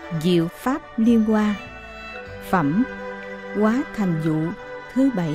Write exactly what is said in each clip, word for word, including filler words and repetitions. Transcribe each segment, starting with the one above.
Diệu Pháp Liên Hoa. Phẩm Quá Thành Dụ thứ bảy.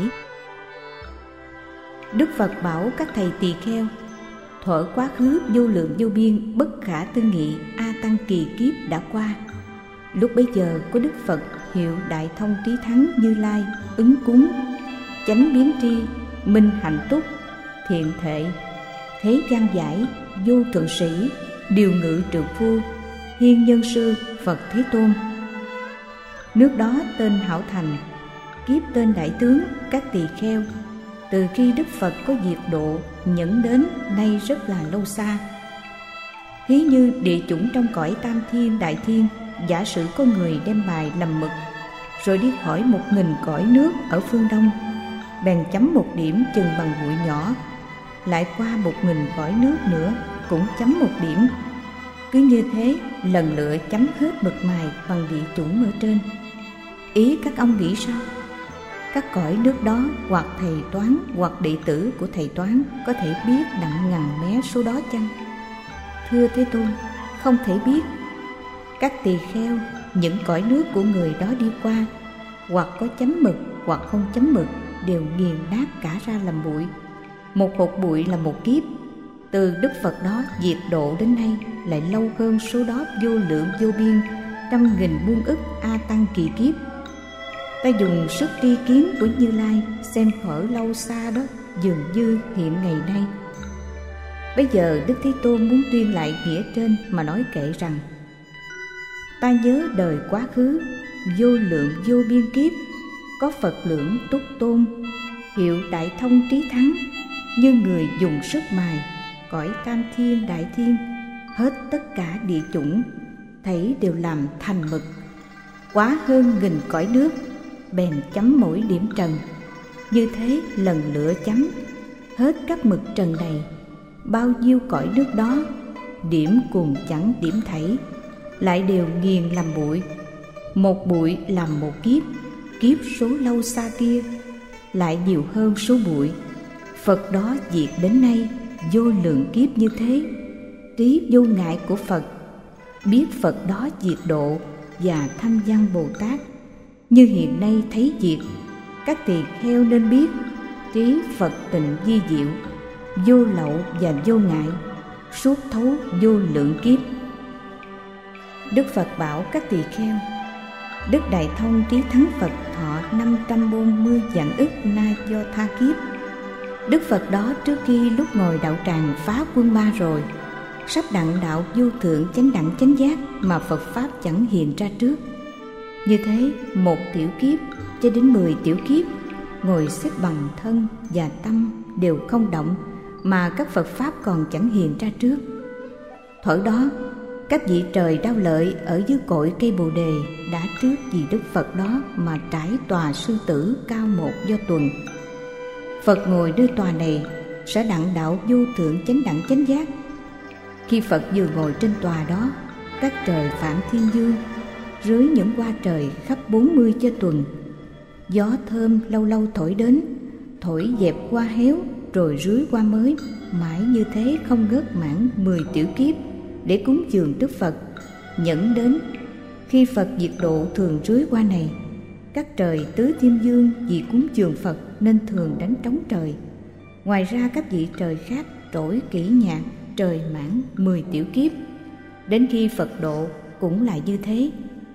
Đức Phật bảo các thầy tỳ kheo: thuở quá khứ vô lượng vô biên, bất khả tư nghị a tăng kỳ kiếp đã qua. Lúc bấy giờ có Đức Phật hiệu Đại Thông Trí Thắng Như Lai ứng cúng, chánh biến tri, minh hạnh túc, thiện thệ, thế gian giải, vô thượng sĩ, điều ngự trượng phu, hiên nhân sư Phật Thế Tôn. Nước đó tên Hảo Thành, kiếp tên Đại Tướng. Các tỳ kheo, từ khi Đức Phật có diệt độ nhẫn đến nay rất là lâu xa. Thí như địa chủng trong cõi Tam Thiên Đại Thiên, giả sử có người đem bài làm mực, rồi đi khỏi một nghìn cõi nước ở phương Đông, bèn chấm một điểm chừng bằng bụi nhỏ, lại qua một nghìn cõi nước nữa cũng chấm một điểm. Cứ như thế lần lựa chấm hết mực mài bằng địa chủng ở trên. Ý các ông nghĩ sao? Các cõi nước đó hoặc thầy toán hoặc đệ tử của thầy toán có thể biết đặng ngần mé số đó chăng? Thưa Thế Tôn, không thể biết. Các tỳ kheo, những cõi nước của người đó đi qua, hoặc có chấm mực hoặc không chấm mực, đều nghiền nát cả ra làm bụi. Một hột bụi là một kiếp. Từ Đức Phật đó diệt độ đến nay lại lâu hơn số đó vô lượng vô biên, trăm nghìn muôn ức a tăng kỳ kiếp. Ta dùng sức tri kiến của Như Lai xem thuở lâu xa đó dường như hiện ngày nay. Bây giờ Đức Thế Tôn muốn tuyên lại nghĩa trên mà nói kệ rằng: ta nhớ đời quá khứ vô lượng vô biên kiếp, có Phật lưỡng túc tôn, hiệu Đại Thông Trí Thắng, như người dùng sức mài cõi Tam Thiên Đại Thiên, hết tất cả địa chủng thảy đều làm thành mực, quá hơn nghìn cõi nước, bèn chấm mỗi điểm trần. Như thế lần lựa chấm hết các mực trần này, bao nhiêu cõi nước đó, điểm cùng chẳng điểm thảy, lại đều nghiền làm bụi. Một bụi làm một kiếp, kiếp số lâu xa kia lại nhiều hơn số bụi. Phật đó diệt đến nay vô lượng kiếp như thế. Trí vô ngại của Phật, biết Phật đó diệt độ và Thanh Văn Bồ Tát như hiện nay thấy diệt. Các tỳ kheo nên biết trí Phật tịnh vi diệu, vô lậu và vô ngại, suốt thấu vô lượng kiếp. Đức Phật bảo các tỳ kheo: Đức Đại Thông Trí Thắng Phật thọ năm trăm bốn mươi vạn ức na do tha kiếp. Đức Phật đó trước khi lúc ngồi đạo tràng phá quân ma rồi, sắp đặng đạo vô thượng chánh đẳng chánh giác mà Phật Pháp chẳng hiện ra trước. Như thế một tiểu kiếp cho đến mười tiểu kiếp, ngồi xếp bằng thân và tâm đều không động, mà các Phật Pháp còn chẳng hiện ra trước. Thuở đó các vị trời Đao Lợi ở dưới cội cây Bồ Đề đã trước vì Đức Phật đó mà trải tòa sư tử cao một do tuần. Phật ngồi nơi tòa này sẽ đặng đạo vô thượng chánh đẳng chánh giác. Khi Phật vừa ngồi trên tòa đó, các trời Phạm Thiên Dương rưới những hoa trời khắp bốn mươi cho tuần. Gió thơm lâu lâu thổi đến, thổi dẹp hoa héo rồi rưới hoa mới, mãi như thế không ngớt mãn mười tiểu kiếp để cúng dường Đức Phật. Nhẫn đến khi Phật diệt độ thường rưới hoa này, các trời tứ thiên dương vì cúng dường Phật nên thường đánh trống trời. Ngoài ra các vị trời khác trỗi kỹ nhạc trời mãn mười tiểu kiếp. Đến khi Phật độ cũng lại như thế.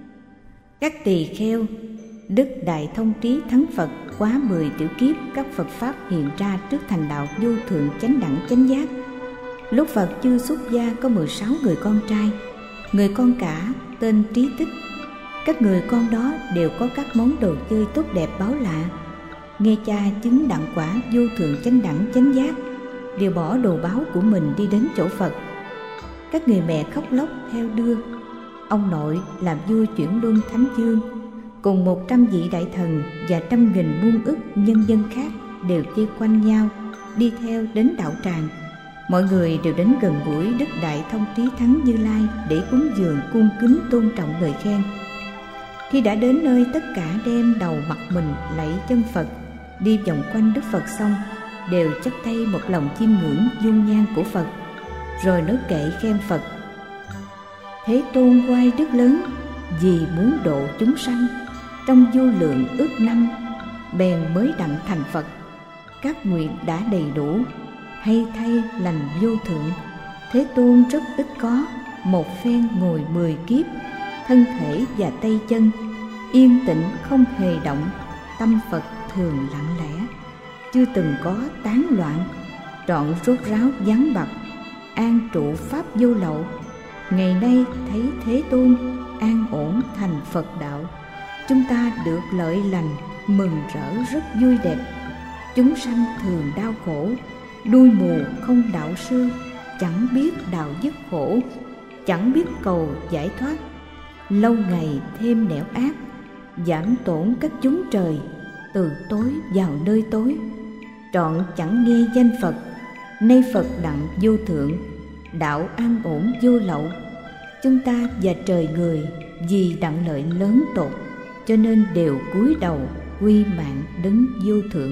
Các tỳ kheo, Đức Đại Thông Trí Thắng Phật quá mười tiểu kiếp, các Phật Pháp hiện ra trước thành đạo vô thượng chánh đẳng chánh giác. Lúc Phật chưa xuất gia có mười sáu người con trai, người con cả tên Trí Tích. Các người con đó đều có các món đồ chơi tốt đẹp báu lạ. Nghe cha chứng đặng quả vô thượng chánh đẳng chánh giác, đều bỏ đồ báu của mình đi đến chỗ Phật. Các người mẹ khóc lóc theo đưa. Ông nội làm vua chuyển luân thánh dương, cùng một trăm vị đại thần và trăm nghìn muôn ức nhân dân khác đều vây quanh nhau đi theo đến đạo tràng. Mọi người đều đến gần gũi Đức Đại Thông Trí Thắng Như Lai để cúng dường cung kính tôn trọng lời khen. Khi đã đến nơi, tất cả đem đầu mặt mình lạy chân Phật, đi vòng quanh Đức Phật xong, đều chắp tay một lòng chiêm ngưỡng dung nhan của Phật, rồi nói kệ khen Phật: Thế Tôn oai đức lớn, vì muốn độ chúng sanh, trong vô lượng ước năm, bèn mới đặng thành Phật. Các nguyện đã đầy đủ, hay thay lành vô thượng. Thế Tôn rất ít có, một phen ngồi mười kiếp, thân thể và tay chân yên tĩnh không hề động, tâm Phật thường lặng lẽ, chưa từng có tán loạn, trọn rốt ráo vắng bặt, an trụ pháp vô lậu. Ngày nay thấy Thế Tôn an ổn thành Phật đạo, chúng ta được lợi lành, mừng rỡ rất vui đẹp. Chúng sanh thường đau khổ, đuôi mù không đạo sư, chẳng biết đạo dứt khổ, chẳng biết cầu giải thoát. Lâu ngày thêm nẻo ác, giảm tổn các chúng trời, từ tối vào nơi tối, trọn chẳng nghe danh Phật. Nay Phật đặng vô thượng, đạo an ổn vô lậu. Chúng ta và trời người vì đặng lợi lớn tột, cho nên đều cúi đầu quy mạng đấng vô thượng.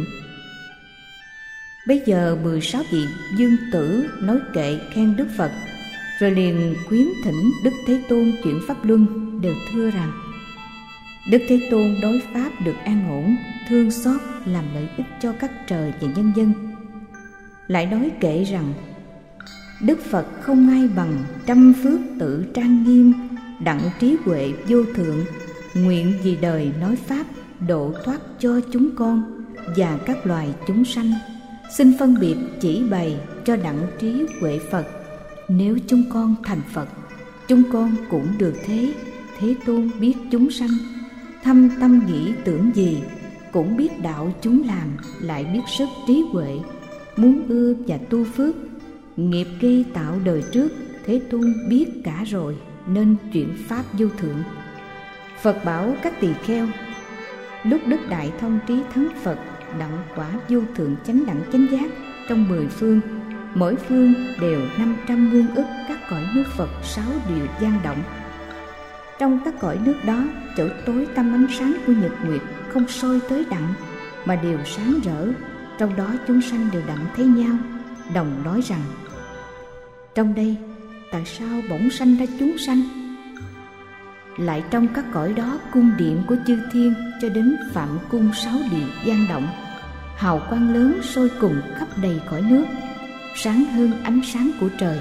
Bây giờ mười sáu vị dương tử nói kệ khen Đức Phật, rồi liền khuyến thỉnh Đức Thế Tôn chuyển pháp luân, đều thưa rằng: Đức Thế Tôn đối pháp được an ổn, thương xót làm lợi ích cho các trời và nhân dân. Lại nói kệ rằng: Đức Phật không ai bằng, trăm phước tự trang nghiêm, đặng trí huệ vô thượng, nguyện vì đời nói pháp, độ thoát cho chúng con và các loài chúng sanh. Xin phân biệt chỉ bày cho đặng trí huệ Phật. Nếu chúng con thành Phật, chúng con cũng được thế. Thế Tôn biết chúng sanh thâm tâm nghĩ tưởng gì, cũng biết đạo chúng làm, lại biết sức trí huệ, muốn ưa và tu phước. Nghiệp gây tạo đời trước, Thế Tôn biết cả rồi, nên chuyển pháp vô thượng. Phật bảo các tỳ kheo: Lúc Đức Đại Thông Trí Thắng Phật đặng quả vô thượng chánh đẳng chánh giác trong mười phương, mỗi phương đều năm trăm muôn ức các cõi nước Phật sáu điều gian động. Trong các cõi nước đó, chỗ tối tăm ánh sáng của nhật nguyệt không soi tới đặng, mà đều sáng rỡ. Trong đó chúng sanh đều đặng thấy nhau, đồng nói rằng: Trong đây tại sao bỗng sanh ra chúng sanh? Lại trong các cõi đó, cung điện của chư thiên cho đến phạm cung sáu địa gian động, hào quang lớn sôi cùng khắp đầy cõi nước, sáng hơn ánh sáng của trời.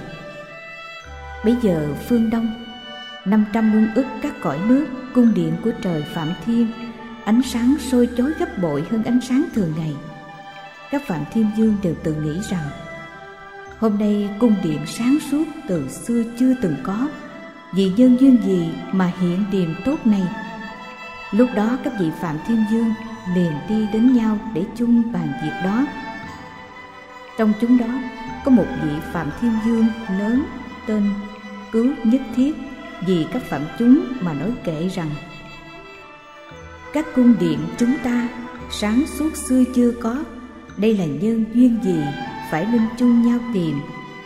Bấy giờ phương đông, năm trăm muôn ức các cõi nước, cung điện của trời phạm thiên, ánh sáng sôi chói gấp bội hơn ánh sáng thường ngày. Các phạm thiên vương đều tự nghĩ rằng: Hôm nay cung điện sáng suốt từ xưa chưa từng có, vì nhân duyên gì mà hiện điềm tốt này? Lúc đó các vị phạm thiên vương liền đi đến nhau để chung bàn việc đó. Trong chúng đó có một vị phạm thiên vương lớn tên Cứu Nhất Thiết, vì các phạm chúng mà nói kệ rằng: Các cung điện chúng ta sáng suốt xưa chưa có, đây là nhân duyên gì phải nên chung nhau tìm?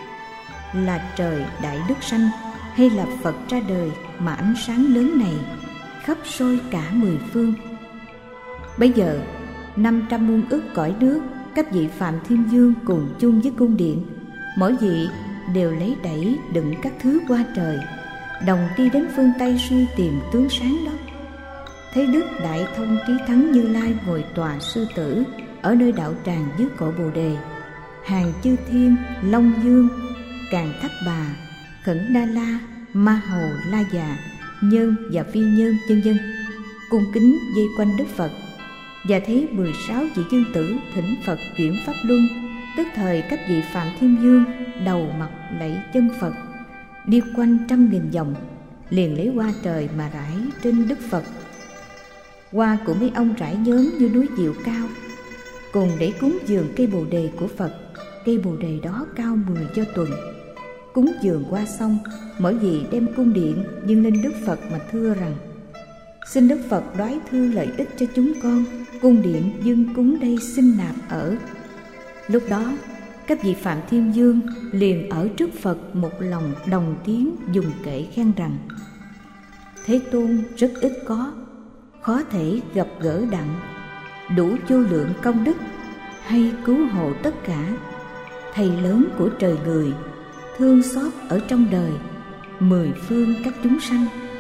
Là trời đại đức sanh, hay là Phật ra đời mà ánh sáng lớn này khắp sôi cả mười phương? Bây giờ năm trăm muôn ức cõi nước, các vị phạm thiên vương cùng chung với cung điện, mỗi vị đều lấy đẩy đựng các thứ qua trời, đồng đi đến phương Tây suy tìm tướng sáng đó. Thấy Đức Đại Thông Trí Thắng Như Lai ngồi tòa sư tử ở nơi đạo tràng dưới cội Bồ Đề, hàng chư thiên, Long Dương, Càn Thách Bà, Khẩn Đa La, Ma Hầu, La Già, Nhơn và Phi Nhơn vân vân cung kính vây quanh Đức Phật. Và thấy mười sáu vị dương tử thỉnh Phật chuyển pháp luân, tức thời các vị phạm thiên vương đầu mặt lạy chân Phật, đi quanh trăm nghìn vòng, liền lấy hoa trời mà rải trên Đức Phật. Hoa của mấy ông rải nhóm như núi diệu cao, cùng để cúng dường cây bồ đề của Phật. Cây bồ đề đó cao mười do tuần. Cúng dường qua xong, mỗi vị đem cung điện dâng lên Đức Phật mà thưa rằng: Xin Đức Phật đoái thương lợi ích cho chúng con, cung điện dâng cúng đây xin nạp ở. Lúc đó các vị phạm thiên vương liền ở trước Phật một lòng đồng tiếng dùng kệ khen rằng: Thế Tôn rất ít có, khó thể gặp gỡ đặng, đủ vô lượng công đức, hay cứu hộ tất cả. Thầy lớn của trời người, thương xót ở trong đời, mười phương các chúng sanh,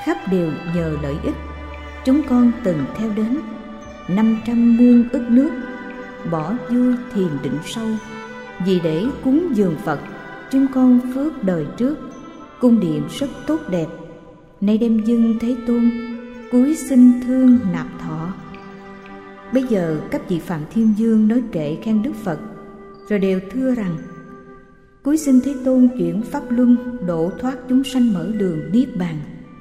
khắp đều nhờ lợi ích. Chúng con từng theo đến năm trăm muôn ức nước, bỏ vui thiền định sâu, vì để cúng dường Phật. Chúng con phước đời trước, cung điện rất tốt đẹp, nay đem dâng Thế Tôn, cúi xin thương nạp thọ. Bây giờ các vị Phạm Thiên Vương nói kệ khen Đức Phật, rồi đều thưa rằng: cúi xin Thế Tôn chuyển pháp luân, độ thoát chúng sanh, mở đường niết bàn.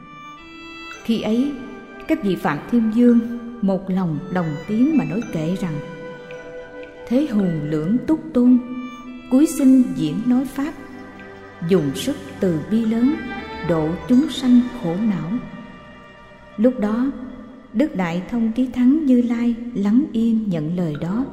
Khi ấy các vị Phạm Thiên Vương một lòng đồng tiếng mà nói kệ rằng: Thế Hùng Lưỡng Túc Tôn, cúi xin diễn nói pháp, dùng sức từ bi lớn, độ chúng sanh khổ não. Lúc đó Đức Đại Thông Trí Thắng Như Lai lắng yên nhận lời đó.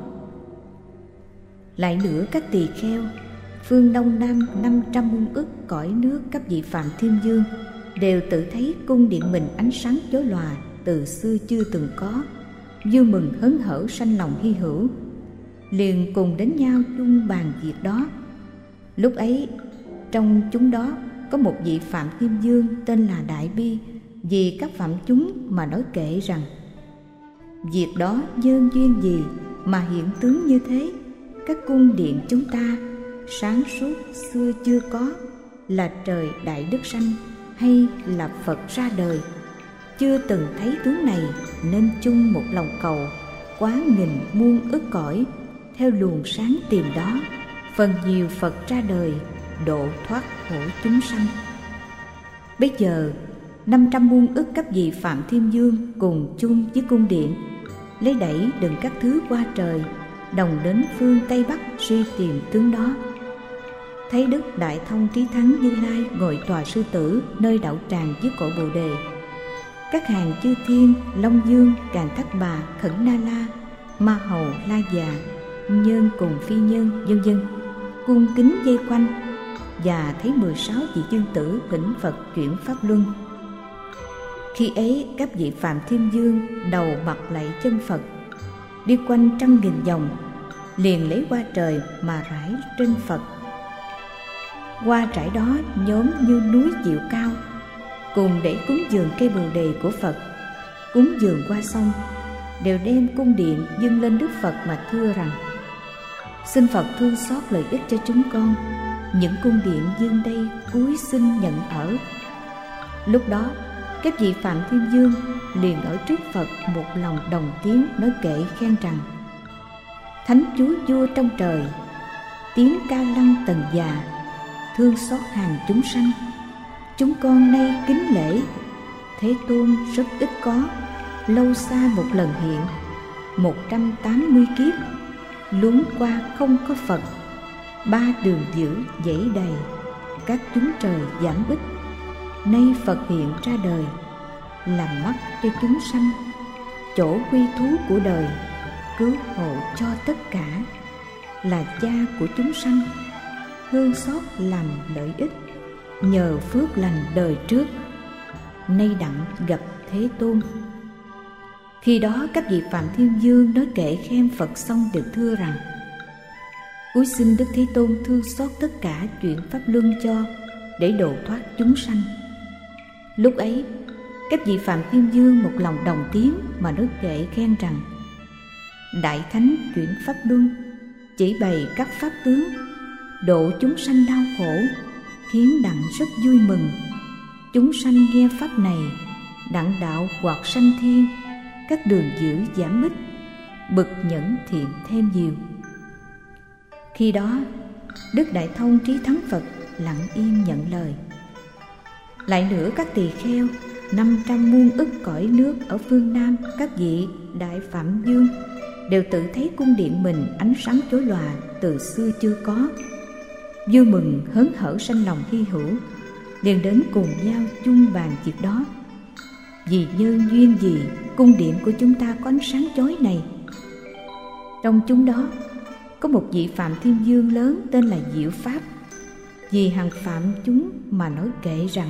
Lại nữa các tỳ kheo phương Đông Nam năm trăm muôn ức cõi nước các vị Phạm Thiên Vương đều tự thấy cung điện mình ánh sáng chói lòa, từ xưa chưa từng có, vui mừng hớn hở sanh lòng hy hữu, liền cùng đến nhau chung bàn việc đó. Lúc ấy trong chúng đó có một vị Phạm Thiên Vương tên là Đại Bi, vì các phạm chúng mà nói kệ rằng: việc đó nhân duyên gì mà hiện tướng như thế? Các cung điện chúng ta sáng suốt xưa chưa có, là trời đại đức sanh hay là Phật ra đời, chưa từng thấy tướng này, nên chung một lòng cầu quá nghìn muôn ức cõi, theo luồng sáng tìm đó, phần nhiều Phật ra đời, độ thoát khổ chúng sanh. Bây giờ năm trăm muôn ức các vị Phạm Thiên Vương cùng chung với cung điện, lấy đẩy đựng các thứ qua trời, đồng đến phương Tây Bắc suy tìm tướng đó. Thấy Đức Đại Thông Trí Thắng Như Lai ngồi tòa sư tử nơi đạo tràng dưới cội Bồ Đề, các hàng chư thiên, Long Dương, Càn Thắt Bà, Khẩn Na La, Ma Hầu, La Già, nhân cùng phi nhân, vân vân cung kính vây quanh, và thấy mười sáu vị dương tử thỉnh Phật chuyển pháp luân. Khi ấy các vị Phạm Thiên Vương đầu mặt lạy chân Phật, đi quanh trăm nghìn vòng, liền lấy hoa trời mà rải trên Phật. Hoa trải đó nhóm như núi Diệu Cao, cùng để cúng dường cây Bồ Đề của Phật. Cúng dường qua xong, đều đem cung điện dâng lên Đức Phật mà thưa rằng: xin Phật thương xót lợi ích cho chúng con, những cung điện dương đây cúi xin nhận ở. Lúc đó các vị Phạm Thiên Vương liền ở trước Phật một lòng đồng tiếng nói kệ khen rằng: Thánh Chúa vua trong trời, tiếng ca lăng tần già, thương xót hàng chúng sanh, chúng con nay kính lễ. Thế Tôn rất ít có, lâu xa một lần hiện, một trăm tám mươi kiếp luống qua không có Phật. Ba đường giữ dãy đầy, các chúng trời giảm ít. Nay Phật hiện ra đời, làm mắt cho chúng sanh, chỗ quy thú của đời, cứu hộ cho tất cả. Là cha của chúng sanh, thương xót làm lợi ích, nhờ phước lành đời trước, nay đặng gặp Thế Tôn. Khi đó các vị Phạm Thiên Vương nói kệ khen Phật xong đều thưa rằng: cúi xin Đức Thế Tôn thương xót tất cả chuyện pháp luân cho, để độ thoát chúng sanh. Lúc ấy các vị Phạm Thiên Vương một lòng đồng tiếng mà nói kệ khen rằng: Đại Thánh chuyển pháp luân, chỉ bày các pháp tướng, độ chúng sanh đau khổ, khiến đặng rất vui mừng. Chúng sanh nghe pháp này, đặng đạo hoặc sanh thiên, các đường dữ giảm ít, bực nhẫn thiện thêm nhiều. Khi đó Đức Đại Thông Trí Thắng Phật lặng yên nhận lời. Lại nữa các tỳ kheo năm trăm muôn ức cõi nước ở phương Nam các vị Đại Phạm Vương đều tự thấy cung điện mình ánh sáng chói lòa, từ xưa chưa có, vui mừng hớn hở sanh lòng hy hữu, liền đến cùng nhau chung bàn việc đó. Vì nhân duyên gì cung điện của chúng ta có ánh sáng chói này? Trong chúng đó có một vị Phạm Thiên Vương lớn tên là Diệu Pháp, vì hằng phạm chúng mà nói kệ rằng: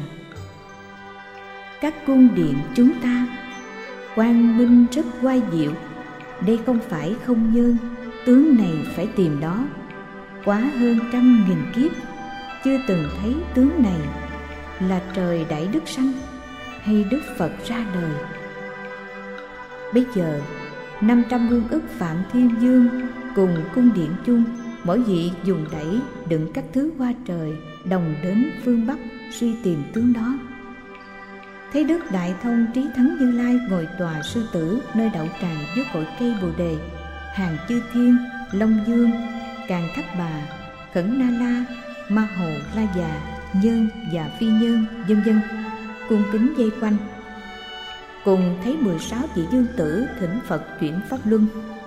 các cung điện chúng ta quang minh rất oai diệu, đây không phải không nhân, tướng này phải tìm đó. Quá hơn trăm nghìn kiếp chưa từng thấy tướng này, là trời đại đức sanh, hay Đức Phật ra đời. Bây giờ năm trăm muôn ức Phạm Thiên Dương cùng cung điện chung, mỗi vị dùng đẩy đựng các thứ hoa trời, đồng đến phương Bắc suy tìm tướng đó. Thấy Đức Đại Thông Trí Thắng Như Lai ngồi tòa sư tử nơi đậu tràng dưới cội cây Bồ Đề, hàng chư thiên, Long Dương, Càn Thắt Bà, Khẩn Na La, Ma Hồ La Già, Nhân và Phi Nhân, vân vân cung kính vây quanh. Cùng thấy mười sáu vị dương tử thỉnh Phật chuyển pháp luân.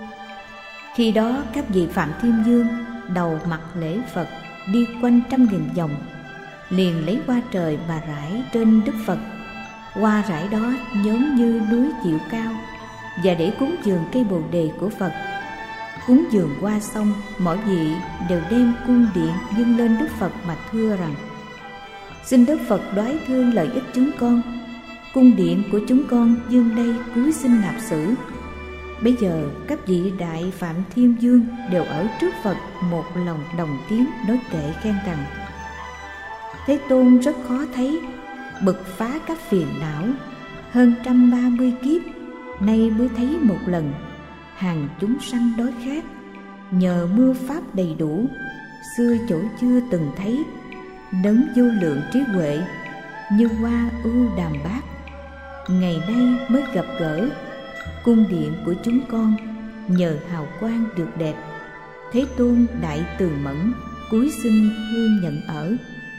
Khi đó các vị Phạm Thiên Dương đầu mặt lễ Phật, đi quanh trăm nghìn vòng, liền lấy hoa trời mà rải trên Đức Phật. Hoa rải đó giống như núi Diệu Cao, và để cúng dường cây Bồ Đề của Phật. Cúng dường hoa xong, mỗi vị đều đem cung điện dâng lên Đức Phật mà thưa rằng: xin Đức Phật đoái thương lợi ích chúng con, cung điện của chúng con dương đây cúi xin nạp xử. Bây giờ các vị Đại Phạm Thiên Dương đều ở trước Phật một lòng đồng tiếng nói kệ khen rằng: Thế Tôn rất khó thấy, bực phá các phiền não, hơn trăm ba mươi kiếp nay mới thấy một lần. Hàng chúng sanh đói khát, nhờ mưa pháp đầy đủ, xưa chỗ chưa từng thấy. Đấng vô lượng trí huệ, như hoa ưu đàm bát, ngày nay mới gặp gỡ. Cung điện của chúng con nhờ hào quang được đẹp, Thế Tôn đại từ mẫn, cúi xin hương nhận ở.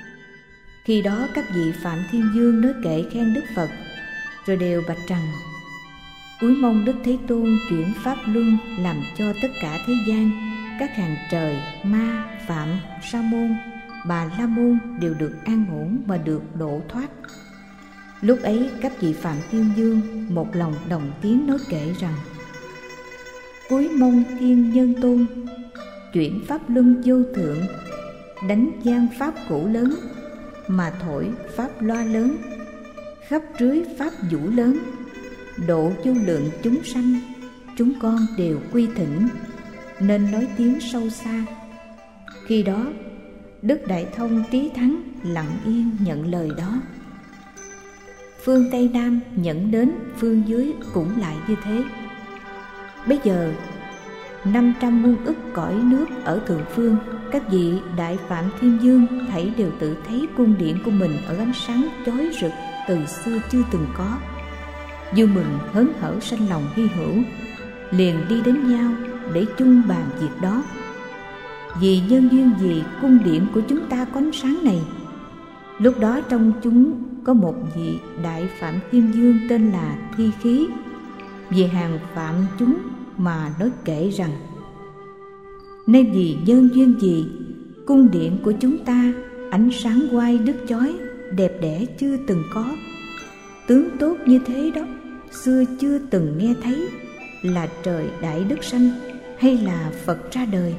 Khi đó các vị Phạm Thiên Dương nói kệ khen Đức Phật, rồi đều bạch rằng: cúi mong Đức Thế Tôn chuyển pháp luân, làm cho tất cả thế gian, các hàng trời, ma, phạm, sa môn, bà la môn đều được an ổn mà được độ thoát. Lúc ấy các vị Phạm Thiên Dương một lòng đồng tiếng nói kệ rằng: cúi mong Thiên Nhân Tôn chuyển pháp luân vô thượng, đánh gian pháp cũ lớn, mà thổi pháp loa lớn, khắp rưới pháp vũ lớn, độ vô lượng chúng sanh. Chúng con đều quy thỉnh, nên nói tiếng sâu xa. Khi đó Đức Đại Thông Trí Thắng lặng yên nhận lời đó. Phương Tây Nam nhận đến, phương dưới cũng lại như thế. Bây giờ năm trăm muôn ức cõi nước ở thượng phương, các vị Đại Phạm Thiên Dương thảy đều tự thấy cung điện của mình ở ánh sáng chói rực từ xưa chưa từng có. Vui mừng hớn hở sanh lòng hy hữu, liền đi đến nhau để chung bàn việc đó. Vì nhân duyên gì cung điện của chúng ta có ánh sáng này? Lúc đó trong chúng có một vị Đại Phạm Thiên Dương tên là Thi Khí, về hàng phạm chúng mà nói kệ rằng: nay vì nhân duyên gì cung điện của chúng ta ánh sáng oai đức chói, đẹp đẽ chưa từng có. Tướng tốt như thế đó xưa chưa từng nghe thấy, là trời đại đức sanh hay là Phật ra đời?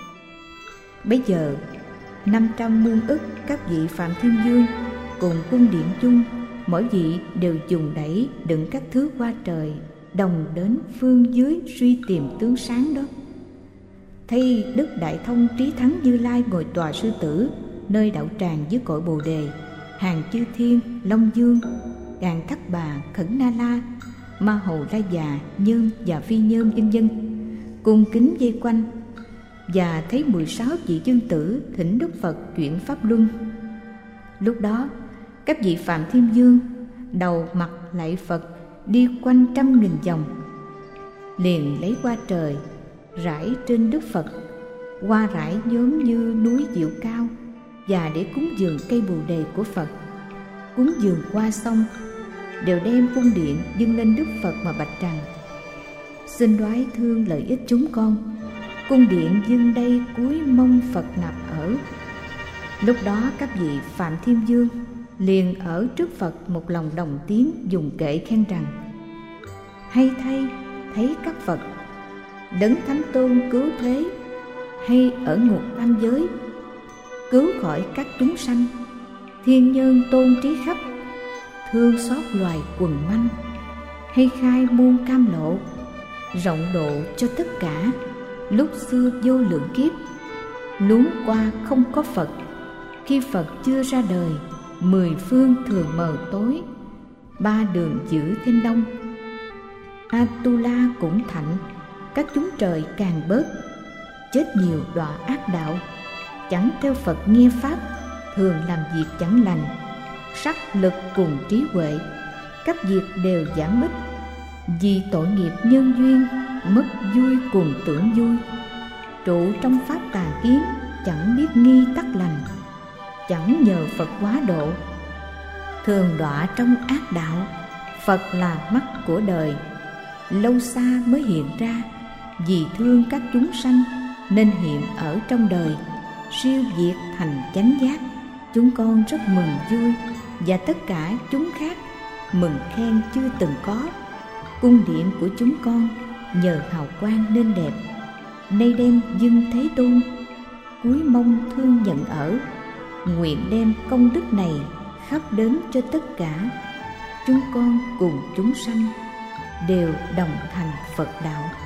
Bây giờ năm trăm muôn ức các vị Phạm Thiên Dương cùng cung điện chung, mỗi vị đều dùng đẩy đựng các thứ hoa trời, đồng đến phương dưới suy tìm tướng sáng đó. Thấy Đức Đại Thông Trí Thắng Như Lai ngồi tòa sư tử nơi đậu tràng dưới cội Bồ Đề, hàng chư thiên, Long Dương, Càn Thắt Bà, Khẩn Na La, Ma Hồ La Già, Nhân và Phi Nhân, vân vân cung kính vây quanh, và thấy mười sáu vị dương tử thỉnh Đức Phật chuyển pháp luân. Lúc đó các vị Phạm Thiên Dương đầu mặt lạy Phật, đi quanh trăm nghìn vòng, liền lấy hoa trời rải trên Đức Phật. Hoa rải giống như núi Diệu Cao, và để cúng dường cây Bồ Đề của Phật. Cúng dường hoa xong, đều đem cung điện dâng lên Đức Phật mà bạch rằng: xin đoái thương lợi ích chúng con, cung điện dâng đây cúi mong Phật nạp ở. Lúc đó các vị Phạm Thiên Dương liền ở trước Phật một lòng đồng tiếng dùng kệ khen rằng: hay thay thấy các Phật, đấng Thánh Tôn cứu thế, hay ở ngục tam giới cứu khỏi các chúng sanh. Thiên Nhân Tôn trí khắp, thương xót loài quần manh, hay khai muôn cam lộ, rộng độ cho tất cả. Lúc xưa vô lượng kiếp luống qua không có Phật, khi Phật chưa ra đời, mười phương thường mờ tối, ba đường giữ thêm đông. Atula cũng thạnh, các chúng trời càng bớt, chết nhiều đọa ác đạo, chẳng theo Phật nghe pháp, thường làm việc chẳng lành, sắc lực cùng trí huệ, các việc đều giảm bích, vì tội nghiệp nhân duyên, mất vui cùng tưởng vui, trụ trong pháp tà kiến, chẳng biết nghi tắc lành, chẳng nhờ Phật hóa độ, thường đọa trong ác đạo. Phật là mắt của đời, lâu xa mới hiện ra, vì thương các chúng sanh nên hiện ở trong đời, siêu diệt thành chánh giác. Chúng con rất mừng vui, và tất cả chúng khác mừng khen chưa từng có. Cung điện của chúng con nhờ hào quang nên đẹp, nay đem dâng Thế Tôn, cúi mong thương nhận ở, nguyện đem công đức này khắp đến cho tất cả chúng con cùng chúng sanh đều đồng thành Phật đạo.